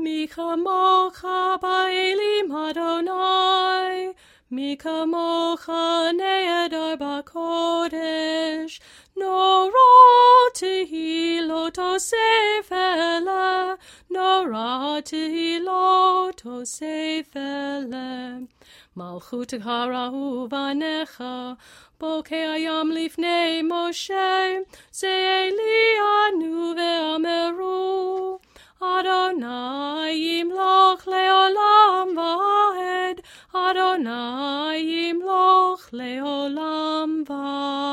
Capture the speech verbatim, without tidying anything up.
מי כמוך באלים אדוני, מי כמוך נהדר בקודש, נורא תהילות תוסף אלה, נורא תהילות תוסף אלה. מלכותך ראו בניך, בוקע ים לפני משה, זה אלי ענו ואמרו, אדוני ימלוך לעולם ועד, אדוני ימלוך לעולם ועד.